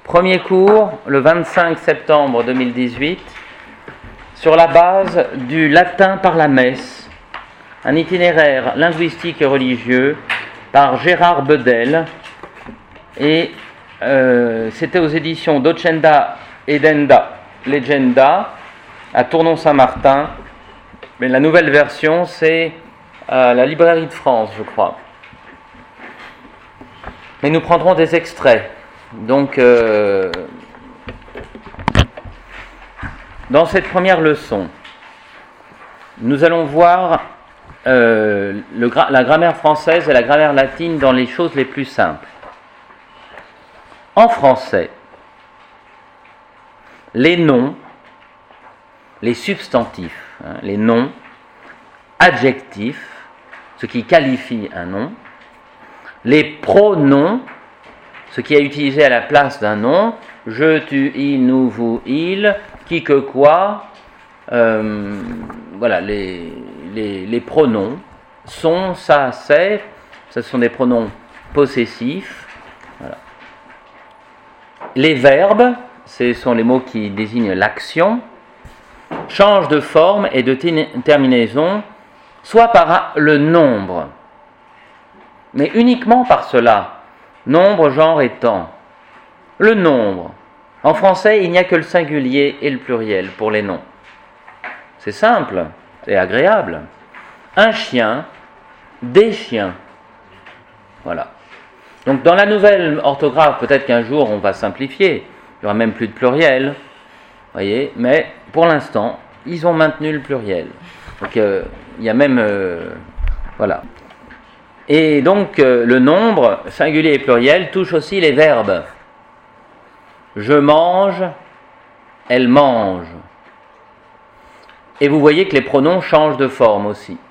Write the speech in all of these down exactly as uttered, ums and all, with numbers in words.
Premier cours, le vingt-cinq septembre deux mille dix-huit, sur la base du latin par la messe, un itinéraire linguistique et religieux par Gérard Bedel, et euh, c'était aux éditions Docenda Edenda Legenda à Tournon-Saint-Martin, mais la nouvelle version c'est à la Librairie de France, je crois. Mais nous prendrons des extraits. Donc, euh, dans cette première leçon, nous allons voir euh, le, la grammaire française et la grammaire latine dans les choses les plus simples. En français, les noms, les substantifs, hein, les noms, adjectifs, ce qui qualifie un nom, les pronoms, ce qui est utilisé à la place d'un nom, je, tu, il, nous, vous, il, qui, que, quoi, euh, voilà, les, les, les pronoms, sont, ça, c'est, ce sont des pronoms possessifs. Voilà. Les verbes, ce sont les mots qui désignent l'action, changent de forme et de terminaison, soit par le nombre, mais uniquement par cela. Nombre, genre et temps. Le nombre. En français, il n'y a que le singulier et le pluriel pour les noms. C'est simple et agréable. Un chien, des chiens. Voilà. Donc dans la nouvelle orthographe, peut-être qu'un jour on va simplifier. Il n'y aura même plus de pluriel. Voyez. Mais pour l'instant, ils ont maintenu le pluriel. Donc euh, il y a même... Euh, voilà. Et donc, euh, le nombre, singulier et pluriel, touche aussi les verbes. Je mange, elle mange. Et vous voyez que les pronoms changent de forme aussi.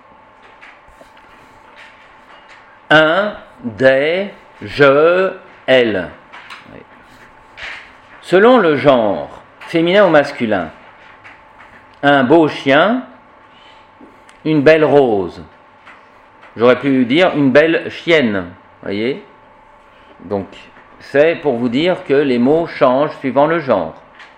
Un, des, je, elle. Oui. Selon le genre, féminin ou masculin, un beau chien, une belle rose. J'aurais pu dire une belle chienne, voyez. Donc, c'est pour vous dire que les mots changent suivant le genre.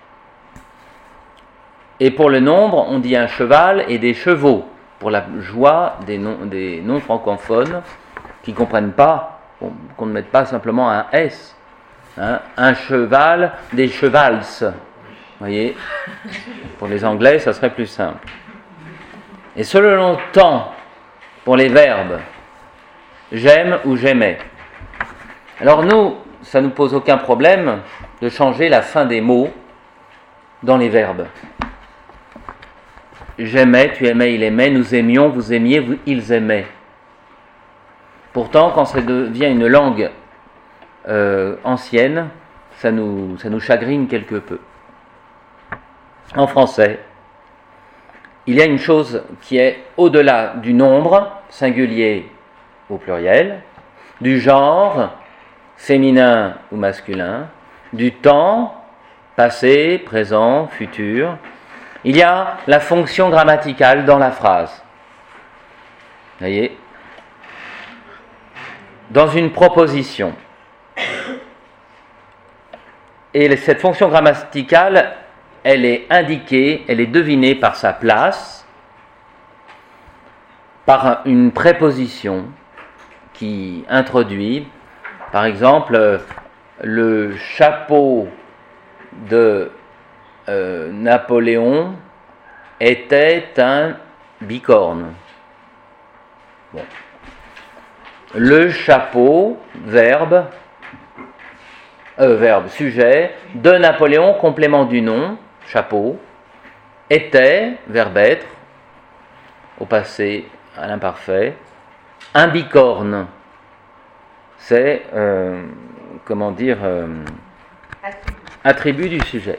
Et pour le nombre, on dit un cheval et des chevaux, pour la joie des, non, des non-francophones qui ne comprennent pas, qu'on ne mette pas simplement un S. Hein, un cheval, des chevals, voyez. Pour les Anglais, ça serait plus simple. Et selon le temps, pour les verbes, j'aime ou j'aimais. Alors nous, ça ne nous pose aucun problème de changer la fin des mots dans les verbes. J'aimais, tu aimais, il aimait, nous aimions, vous aimiez, vous, ils aimaient. Pourtant, quand ça devient une langue euh, ancienne, ça nous, ça nous chagrine quelque peu. En français, il y a une chose qui est au-delà du nombre, singulier ou pluriel, du genre, féminin ou masculin, du temps, passé, présent, futur. Il y a la fonction grammaticale dans la phrase. Vous voyez ? Dans une proposition. Et cette fonction grammaticale, elle est indiquée, elle est devinée par sa place, par une préposition qui introduit, par exemple, le chapeau de euh, Napoléon était un bicorne. Bon. Le chapeau, verbe, euh, verbe, sujet, de Napoléon, complément du nom, chapeau, était, verbe être, au passé, à l'imparfait, un bicorne. C'est, euh, comment dire, euh, attribut. attribut du sujet.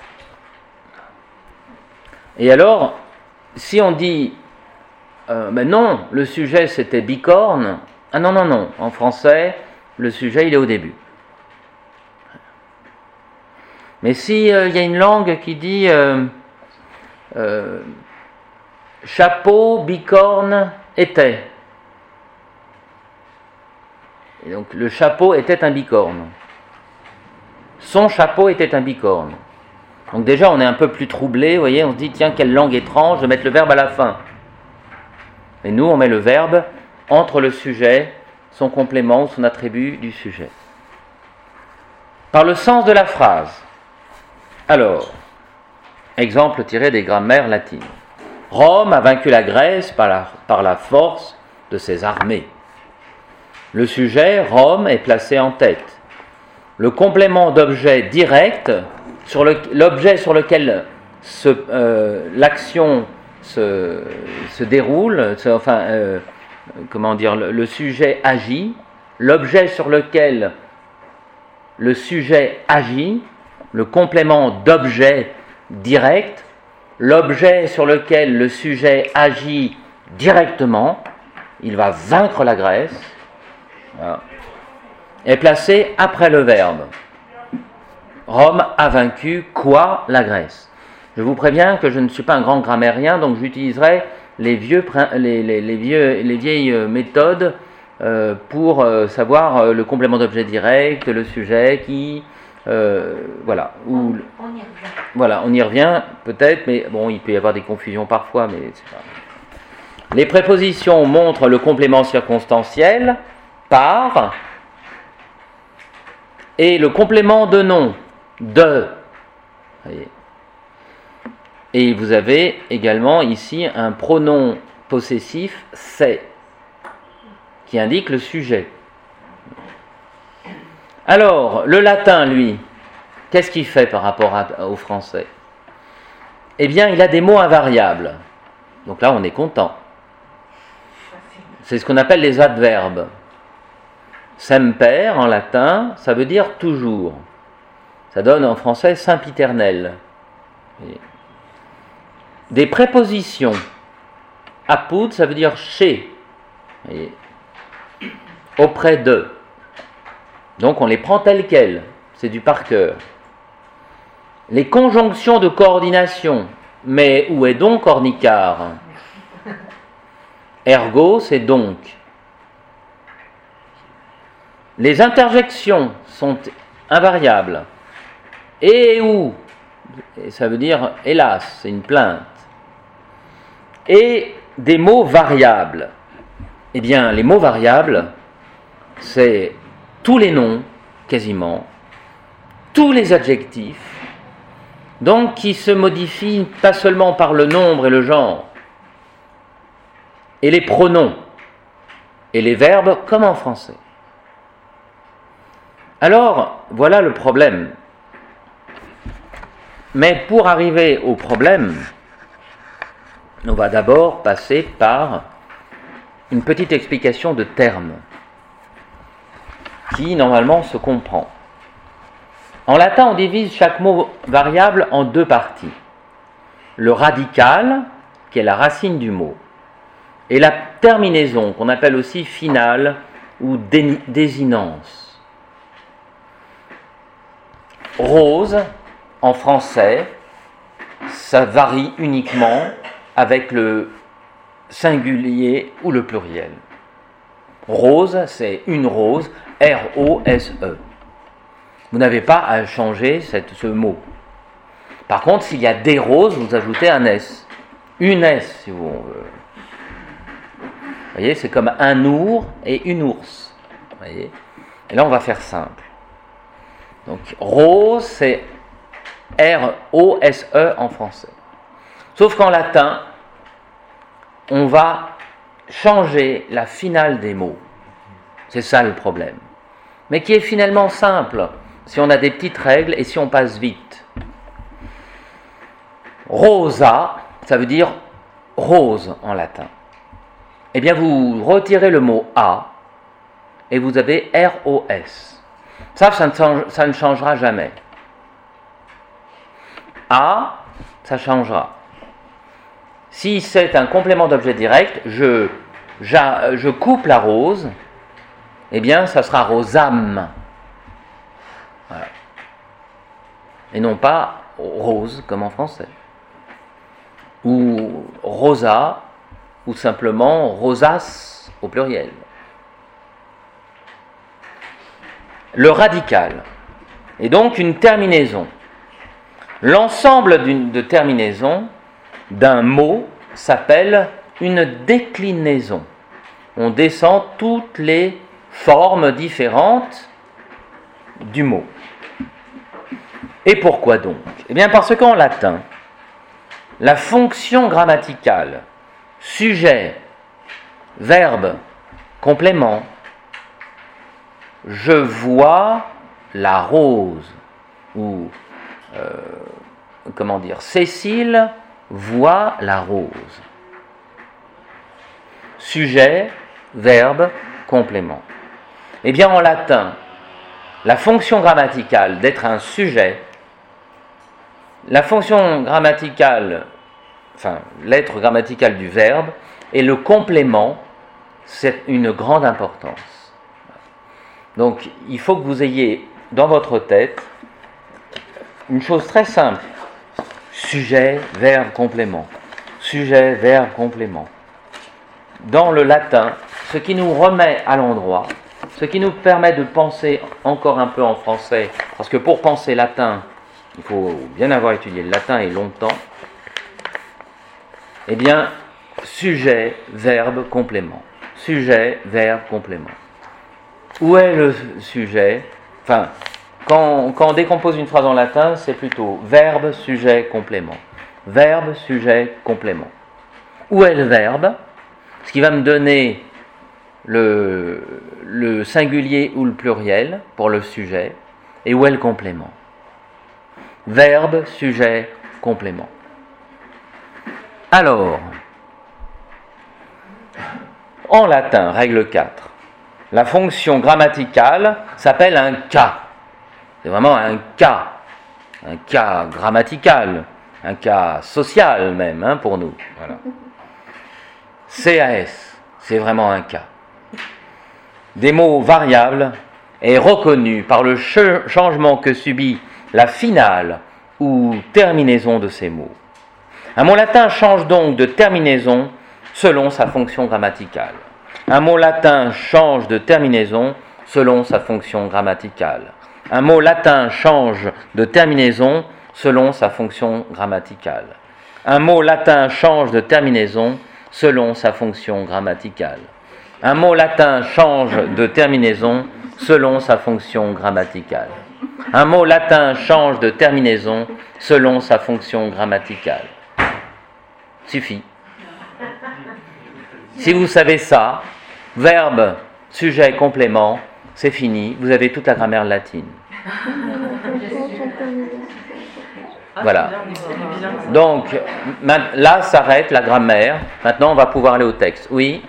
Et alors, si on dit, euh, ben non, le sujet c'était bicorne, ah non, non, non, en français, le sujet il est au début. Mais si il euh, y a une langue qui dit euh, euh, chapeau, bicorne, était. Et donc le chapeau était un bicorne. son chapeau était un bicorne. Donc déjà, on est un peu plus troublé, vous voyez, on se dit, tiens, quelle langue étrange de mettre le verbe à la fin. Et nous, on met le verbe entre le sujet, son complément ou son attribut du sujet. Par le sens de la phrase. Alors, exemple tiré des grammaires latines. Rome a vaincu la Grèce par la, par la force de ses armées. Le sujet, Rome, est placé en tête. Le complément d'objet direct, sur le, l'objet sur lequel se, euh, l'action se, se déroule, se, enfin, euh, comment dire, le, le sujet agit, l'objet sur lequel le sujet agit, le complément d'objet direct, l'objet sur lequel le sujet agit directement, il va vaincre la Grèce, voilà, est placé après le verbe. Rome a vaincu quoi? La Grèce. Je vous préviens que je ne suis pas un grand grammairien, donc j'utiliserai les, vieux, les, les, les, vieux, les vieilles méthodes euh, pour euh, savoir euh, le complément d'objet direct, le sujet qui... Euh, voilà. Où, on, on y revient. Voilà, on y revient peut-être, mais bon, il peut y avoir des confusions parfois, mais c'est pas... Les prépositions montrent le complément circonstanciel par et le complément de nom de. Voyez. Et vous avez également ici un pronom possessif c'est qui indique le sujet. Alors, le latin, lui, qu'est-ce qu'il fait par rapport à, au français? Eh bien, il a des mots invariables. Donc là, on est content. C'est ce qu'on appelle les adverbes. Semper, en latin, ça veut dire toujours. Ça donne en français sempiternel. Des prépositions. Apud, ça veut dire chez. Voyez. Auprès de. Donc on les prend telles quelles. C'est du par cœur. Les conjonctions de coordination. Mais où est donc ornicard? Ergo, c'est donc. Les interjections sont invariables. Et où? Ça veut dire hélas, c'est une plainte. Et des mots variables. Eh bien, les mots variables, c'est tous les noms, quasiment, tous les adjectifs, donc qui se modifient pas seulement par le nombre et le genre, et les pronoms, et les verbes, comme en français. Alors, voilà le problème. Mais pour arriver au problème, on va d'abord passer par une petite explication de termes qui, normalement, se comprend. En latin, on divise chaque mot variable en deux parties. Le radical, qui est la racine du mot, et la terminaison, qu'on appelle aussi finale ou désinence. Rose, en français, ça varie uniquement avec le singulier ou le pluriel. Rose, c'est une rose, R O S E. Vous n'avez pas à changer cette, ce mot. Par contre, s'il y a des roses, vous ajoutez un S. Une S, si vous voulez. Vous voyez, c'est comme un ours et une ours. Vous voyez. Et là, on va faire simple. Donc, rose, c'est R O S E en français. Sauf qu'en latin, on va changer la finale des mots. C'est ça le problème. Mais qui est finalement simple, si on a des petites règles et si on passe vite. Rosa, ça veut dire rose en latin. Eh bien, vous retirez le mot A et vous avez R O S. Ça, ça ne, change, ça ne changera jamais. A, ça changera. Si c'est un complément d'objet direct, je, je, je coupe la rose, eh bien, ça sera rosam. Voilà. Et non pas rose, comme en français. Ou rosa, ou simplement rosas au pluriel. Le radical. et donc une terminaison. L'ensemble d'une, de terminaisons d'un mot s'appelle une déclinaison. On descend toutes les formes différentes du mot. Et pourquoi donc? Eh bien parce qu'en latin, la fonction grammaticale, sujet, verbe, complément, je vois la rose, ou euh, comment dire, Cécile voit la rose. Sujet, verbe, complément. Eh bien en latin, la fonction grammaticale d'être un sujet, la fonction grammaticale, enfin l'être grammatical du verbe, et le complément, c'est une grande importance. Donc il faut que vous ayez dans votre tête une chose très simple. Sujet, verbe, complément. Sujet, verbe, complément. Dans le latin, ce qui nous remet à l'endroit, ce qui nous permet de penser encore un peu en français, parce que pour penser latin, il faut bien avoir étudié le latin et longtemps, eh bien, sujet, verbe, complément. Sujet, verbe, complément. Où est le sujet? Enfin, quand, quand on décompose une phrase en latin, c'est plutôt verbe, sujet, complément. Verbe, sujet, complément. Où est le verbe? Ce qui va me donner le, le singulier ou le pluriel pour le sujet. Et où est le complément? Verbe, sujet, complément. Alors, en latin, règle quatre, la fonction grammaticale s'appelle un cas. C'est vraiment un cas, un cas grammatical, un cas social même, hein, pour nous. Voilà. C A S, c'est vraiment un cas. Des mots variables est reconnu par le ch- changement que subit la finale ou terminaison de ces mots. Un mot latin change donc de terminaison selon sa fonction grammaticale. Un mot latin change de terminaison selon sa fonction grammaticale. Un mot latin change de terminaison selon sa fonction grammaticale. Un mot latin change de terminaison selon sa fonction grammaticale. Un mot latin change de terminaison selon sa fonction grammaticale. Un mot latin change de terminaison selon sa fonction grammaticale. Suffit. Si vous savez ça, verbe, sujet, complément, c'est fini, vous avez toute la grammaire latine. Voilà. Donc, là s'arrête la grammaire. Maintenant, on va pouvoir aller au texte. Oui.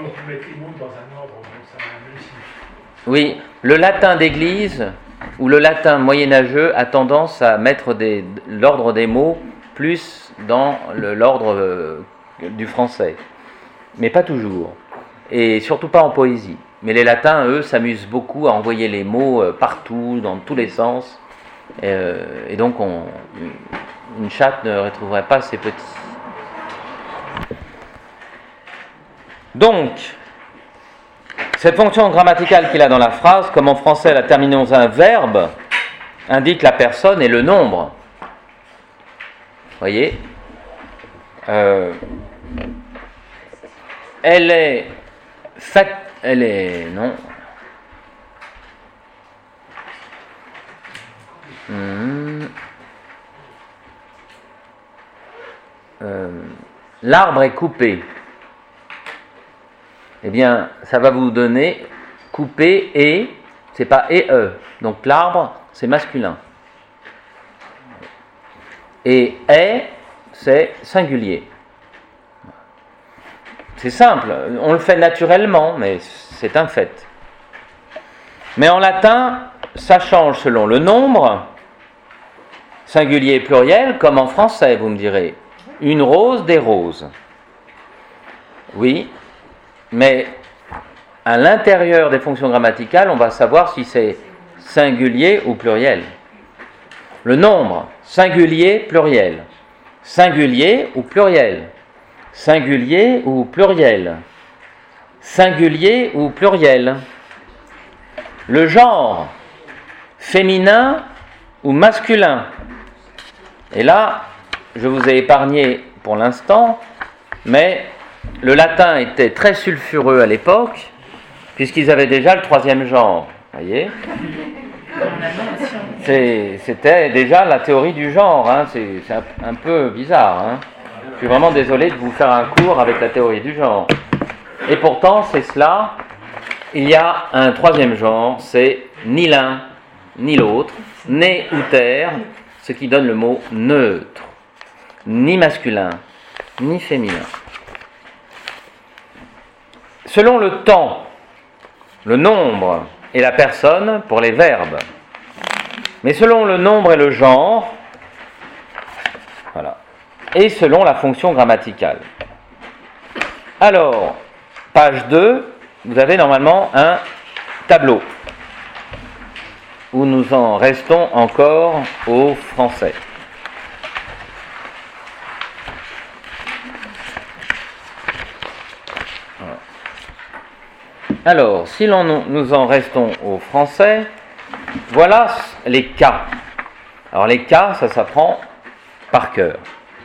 Oui, le latin d'église ou le latin moyenâgeux a tendance à mettre des, l'ordre des mots plus dans le, l'ordre euh, du français. Mais pas toujours. Et surtout pas en poésie. Mais les latins, eux, s'amusent beaucoup à envoyer les mots euh, partout, dans tous les sens. Euh, et donc, on, une chatte ne retrouverait pas ses petits. Donc, cette fonction grammaticale qu'il a dans la phrase, comme en français la terminaison d'un verbe, indique la personne et le nombre. Vous voyez, euh, elle est fac, elle est non. Hum, euh, l'arbre est coupé. Eh bien, ça va vous donner coupé et, c'est pas et e. Donc l'arbre, c'est masculin. Et est, c'est singulier. C'est simple, on le fait naturellement, mais c'est un fait. Mais en latin, ça change selon le nombre, singulier et pluriel, comme en français, vous me direz. Une rose, des roses. Oui. Mais à l'intérieur des fonctions grammaticales, on va savoir si c'est singulier ou pluriel. Le nombre, singulier, pluriel. Singulier ou pluriel. Singulier ou pluriel. Singulier ou pluriel. Le genre, féminin ou masculin. Et là, je vous ai épargné pour l'instant, mais le latin était très sulfureux à l'époque, puisqu'ils avaient déjà le troisième genre. Vous voyez ? C'est, c'était déjà la théorie du genre, hein. c'est, c'est un, un peu bizarre. Hein. Je suis vraiment désolé de vous faire un cours avec la théorie du genre. Et pourtant, c'est cela. Il y a un troisième genre, c'est ni l'un ni l'autre, né ou terre, ce qui donne le mot neutre, ni masculin ni féminin. Selon le temps, le nombre et la personne pour les verbes, mais selon le nombre et le genre, voilà, et selon la fonction grammaticale. Alors, page deux, vous avez normalement un tableau où nous en restons encore au français. Voilà. Alors, si l'on, nous en restons au français, voilà les cas. Alors les cas, ça s'apprend par cœur.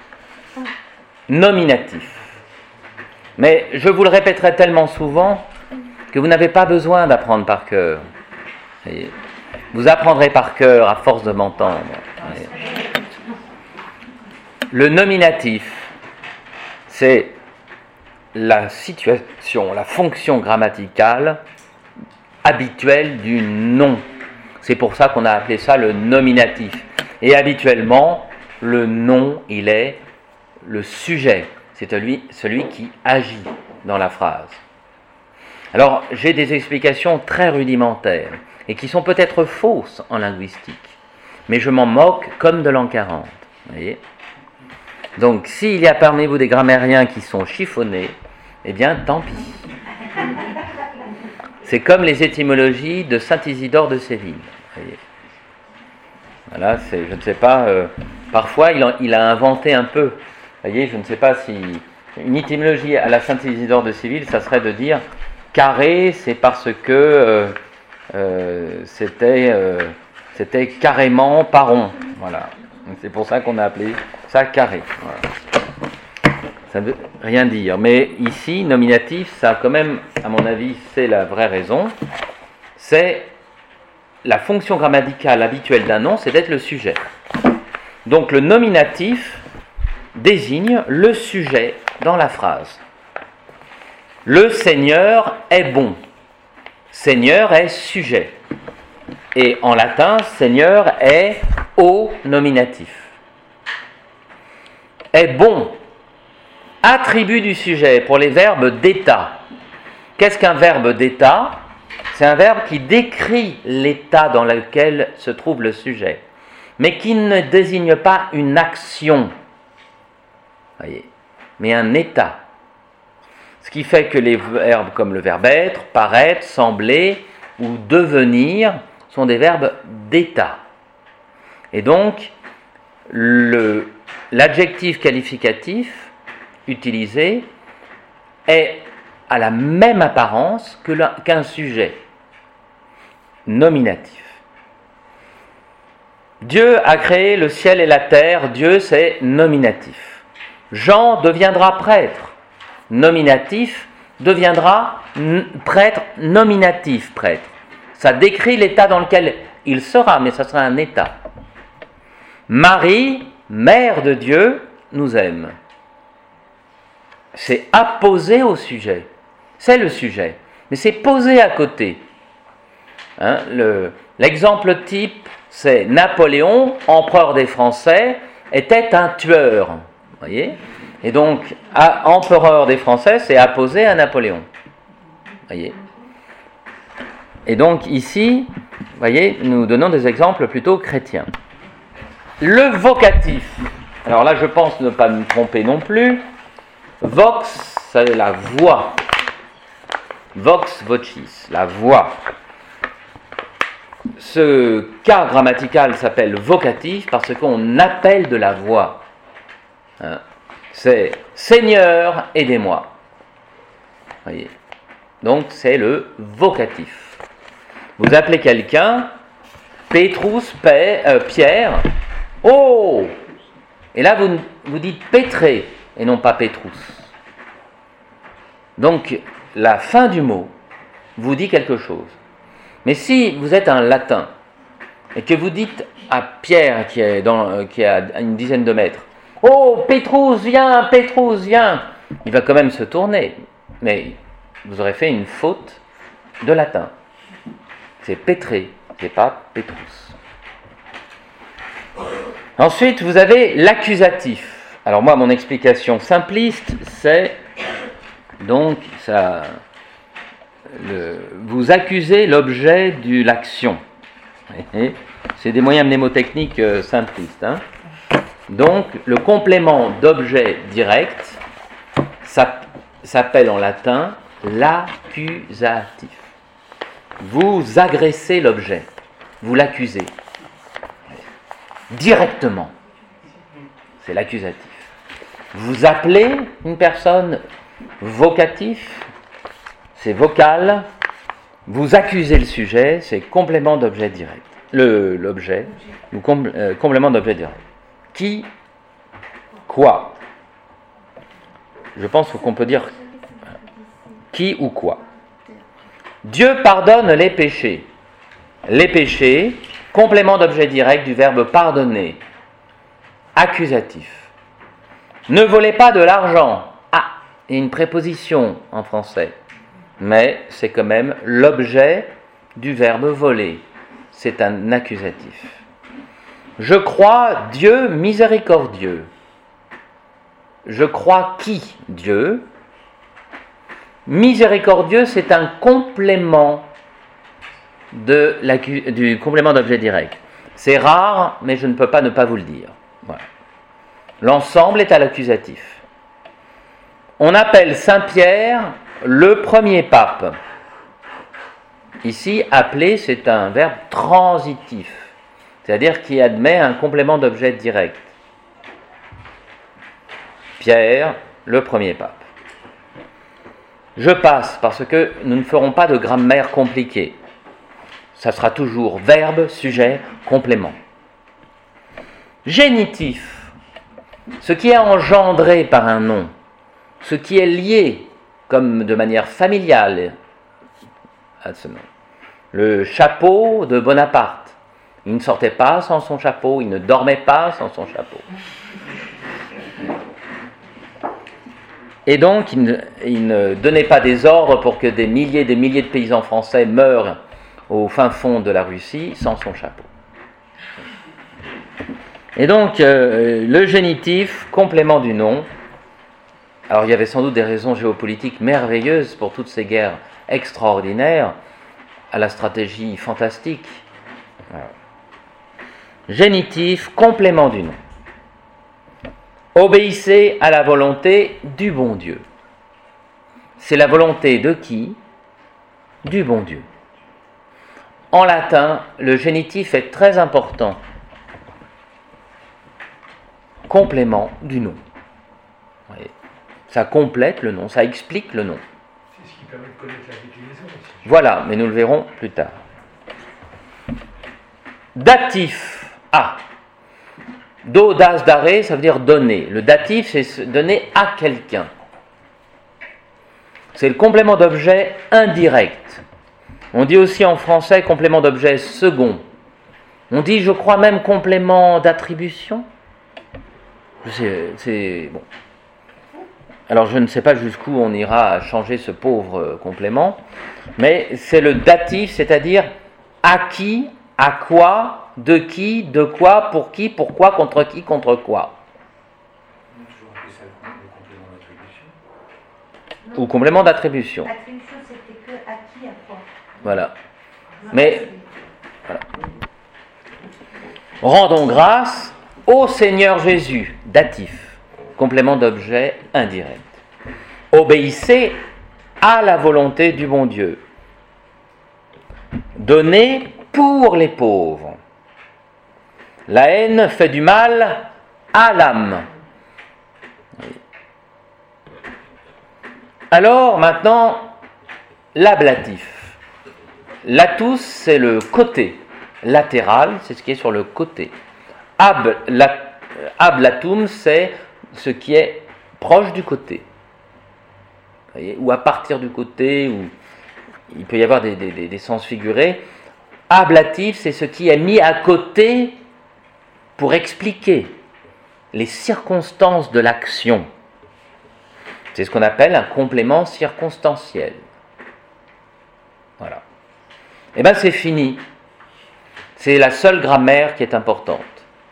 Nominatif. Mais je vous le répéterai tellement souvent que vous n'avez pas besoin d'apprendre par cœur. Voyez. Vous apprendrez par cœur à force de m'entendre. Voyez. Le nominatif, c'est la situation, la fonction grammaticale habituelle du nom. C'est pour ça qu'on a appelé ça le nominatif. Et habituellement, le nom, il est le sujet. C'est celui, celui qui agit dans la phrase. Alors, j'ai des explications très rudimentaires et qui sont peut-être fausses en linguistique, mais je m'en moque comme de l'an quarante. Vous voyez ? Donc, s'il y a parmi vous des grammairiens qui sont chiffonnés, eh bien, tant pis. C'est comme les étymologies de Saint Isidore de Séville. Vous voyez ? Voilà, c'est, je ne sais pas, euh, parfois il, en, il a inventé un peu. Vous voyez, je ne sais pas si une étymologie à la Saint Isidore de Séville, ça serait de dire carré, c'est parce que euh, euh, c'était, euh, c'était carrément pas rond. Voilà. Donc, c'est pour ça qu'on a appelé ça carré. Voilà. Ça ne veut rien dire. Mais ici, nominatif, ça quand même, à mon avis, c'est la vraie raison. C'est la fonction grammaticale habituelle d'un nom, c'est d'être le sujet. Donc le nominatif désigne le sujet dans la phrase. Le Seigneur est bon. Seigneur est sujet. Et en latin, Seigneur est au nominatif. Est bon. Attribut du sujet pour les verbes d'état. Qu'est-ce qu'un verbe d'état ? C'est un verbe qui décrit l'état dans lequel se trouve le sujet, mais qui ne désigne pas une action, voyez, mais un état. Ce qui fait que les verbes comme le verbe être, paraître, sembler ou devenir sont des verbes d'état. Et donc, le, l'adjectif qualificatif utilisé est à la même apparence que la, qu'un sujet nominatif. Dieu a créé le ciel et la terre, Dieu c'est nominatif. Jean deviendra prêtre, nominatif deviendra n- prêtre, nominatif prêtre. Ça décrit l'état dans lequel il sera, mais ça sera un état. Marie, mère de Dieu, nous aime. C'est apposé au sujet. C'est le sujet, mais c'est posé à côté. Hein, le, l'exemple type, c'est Napoléon, empereur des Français, était un tueur. Voyez ? Et donc, à, empereur des Français, c'est apposé à Napoléon. Voyez ? Et donc ici, voyez, nous donnons des exemples plutôt chrétiens. Le vocatif. Alors là, je pense ne pas me tromper non plus. Vox, c'est la voix. Vox vocis, la voix. Ce cas grammatical s'appelle vocatif parce qu'on appelle de la voix. Hein? C'est Seigneur, aidez-moi. Voyez. Donc c'est le vocatif. Vous appelez quelqu'un Pétrus, Pè- euh, Pierre. Oh! Et là, vous, vous dites Pétré et non pas Pétrus. Donc, la fin du mot vous dit quelque chose. Mais si vous êtes un latin et que vous dites à Pierre qui est, dans, qui est à une dizaine de mètres, oh, Pétrus, viens, Pétrus, viens, il va quand même se tourner. Mais vous aurez fait une faute de latin. C'est Pétré, c'est pas Pétrus. Ensuite, vous avez l'accusatif. Alors moi, mon explication simpliste, c'est donc ça, le, vous accusez l'objet de l'action. Et c'est des moyens mnémotechniques euh, simplistes. Hein. Donc, le complément d'objet direct ça, s'appelle en latin l'accusatif. Vous agressez l'objet, vous l'accusez directement. C'est l'accusatif. Vous appelez une personne, vocatif, c'est vocal. Vous accusez le sujet, c'est complément d'objet direct. Le, l'objet, ou com, euh, complément d'objet direct. Qui, quoi. Je pense qu'on peut dire qui ou quoi. Dieu pardonne les péchés. Les péchés, complément d'objet direct du verbe pardonner. Accusatif. Ne volez pas de l'argent. Ah, il y a une préposition en français. Mais c'est quand même l'objet du verbe voler. C'est un accusatif. Je crois Dieu miséricordieux. Je crois qui? Dieu. Miséricordieux, c'est un complément de du complément d'objet direct. C'est rare, mais je ne peux pas ne pas vous le dire. Voilà. L'ensemble est à l'accusatif. On appelle Saint Pierre le premier pape. Ici, appeler, c'est un verbe transitif, c'est-à-dire qui admet un complément d'objet direct. Pierre, le premier pape. Je passe parce que nous ne ferons pas de grammaire compliquée. Ça sera toujours verbe, sujet, complément. Génitif, ce qui est engendré par un nom, ce qui est lié comme de manière familiale à ce nom. Le chapeau de Bonaparte. Il ne sortait pas sans son chapeau, il ne dormait pas sans son chapeau. Et donc, il ne, il ne donnait pas des ordres pour que des milliers et des milliers de paysans français meurent au fin fond de la Russie sans son chapeau. Et donc, euh, le génitif, complément du nom. Alors, il y avait sans doute des raisons géopolitiques merveilleuses pour toutes ces guerres extraordinaires, à la stratégie fantastique. Voilà. Génitif, complément du nom. Obéissez à la volonté du bon Dieu. C'est la volonté de qui? Du bon Dieu. En latin, le génitif est très important. Complément du nom. Oui. Ça complète le nom, ça explique le nom. C'est ce qui permet de connaître la déclinaison aussi. Voilà, mais nous le verrons plus tard. Datif. Ah. Do, das, dare, ça veut dire donner. Le datif, c'est donner à quelqu'un. C'est le complément d'objet indirect. On dit aussi en français complément d'objet second. On dit, je crois même, complément d'attribution. C'est, c'est bon. Alors je ne sais pas jusqu'où on ira changer ce pauvre complément, mais c'est le datif, c'est-à-dire à qui, à quoi, de qui, de quoi, pour qui, pourquoi, contre qui, contre quoi. On a toujours appelé ça le complément d'attribution. Ou complément d'attribution. Attribution, c'était que à qui, à quoi. Voilà. Mais, voilà. Rendons grâce au Seigneur Jésus, datif, complément d'objet indirect. Obéissez à la volonté du bon Dieu. Donnez pour les pauvres. La haine fait du mal à l'âme. Alors, maintenant, l'ablatif. L'atus, c'est le côté. latéral, c'est ce qui est sur le côté. Ab, la, ablatum, c'est ce qui est proche du côté. Vous voyez, ou à partir du côté, ou il peut y avoir des, des, des, des sens figurés. Ablatif, c'est ce qui est mis à côté pour expliquer les circonstances de l'action. C'est ce qu'on appelle un complément circonstanciel. Voilà. Eh bien, c'est fini. C'est la seule grammaire qui est importante.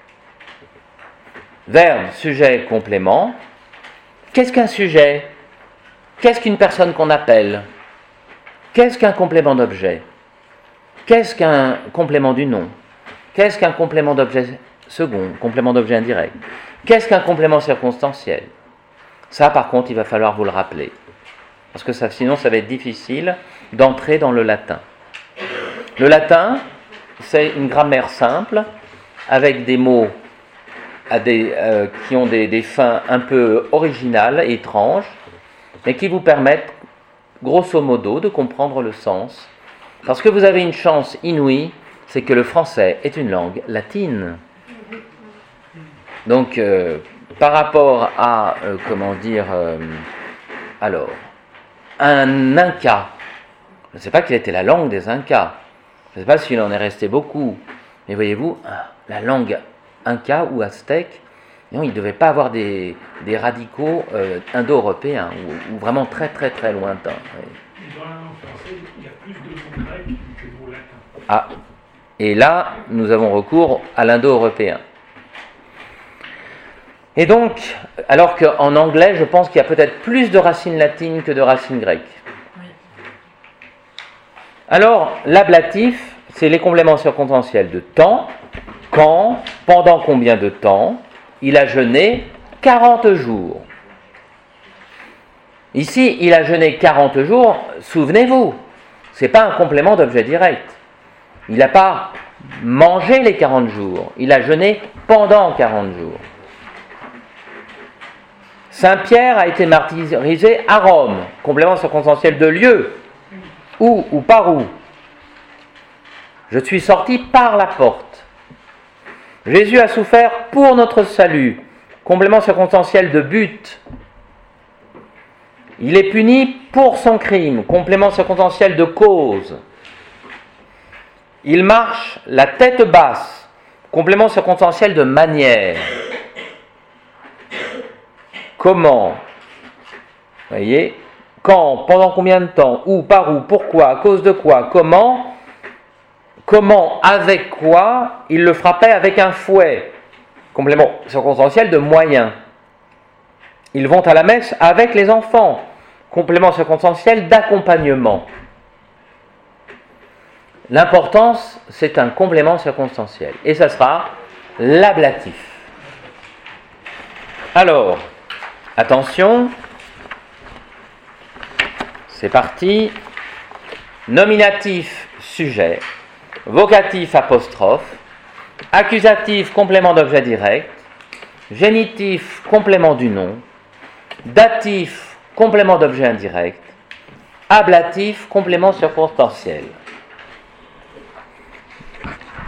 Verbe, sujet, complément. Qu'est-ce qu'un sujet ? Qu'est-ce qu'une personne qu'on appelle ? Qu'est-ce qu'un complément d'objet ? Qu'est-ce qu'un complément du nom ? Qu'est-ce qu'un complément d'objet second, complément d'objet indirect ? Qu'est-ce qu'un complément circonstanciel ? Ça, par contre, il va falloir vous le rappeler. Parce que ça, sinon, ça va être difficile d'entrer dans le latin. Le latin, c'est une grammaire simple, avec des mots à des, euh, qui ont des, des fins un peu originales et étranges, mais qui vous permettent, grosso modo, de comprendre le sens. Parce que vous avez une chance inouïe, c'est que le français est une langue latine. Donc, euh, par rapport à, euh, comment dire, euh, alors, un Inca, je ne sais pas quelle était la langue des Incas, je ne sais pas s'il en est resté beaucoup, mais voyez-vous, la langue Inca ou aztèque, non, il ne devait pas avoir des, des radicaux euh, indo-européens, ou, ou vraiment très très très lointains. Oui. Dans la langue française, il y a plus de mots grecs que de mots latins. Ah, et là, nous avons recours à l'indo-européen. Et donc, alors qu'en anglais, je pense qu'il y a peut-être plus de racines latines que de racines grecques. Alors, l'ablatif, c'est les compléments circonstanciels de temps, quand, pendant combien de temps, il a jeûné quarante jours. Ici, il a jeûné quarante jours, souvenez-vous, ce n'est pas un complément d'objet direct. Il n'a pas mangé les quarante jours, il a jeûné pendant quarante jours. Saint Pierre a été martyrisé à Rome, complément circonstanciel de lieu. Où ou par où ? Je suis sorti par la porte. Jésus a souffert pour notre salut, complément circonstanciel de but. Il est puni pour son crime, complément circonstanciel de cause. Il marche la tête basse, complément circonstanciel de manière. Comment ? Vous voyez ? Quand, pendant combien de temps, où, par où, pourquoi, à cause de quoi, comment, comment, avec quoi, il le frappait avec un fouet. Complément circonstanciel de moyen. Ils vont à la messe avec les enfants. Complément circonstanciel d'accompagnement. L'importance, c'est un complément circonstanciel. Et ça sera l'ablatif. Alors, attention, c'est parti. Nominatif, sujet. Vocatif, apostrophe. Accusatif, complément d'objet direct. Génitif, complément du nom. Datif, complément d'objet indirect. Ablatif, complément circonstanciel.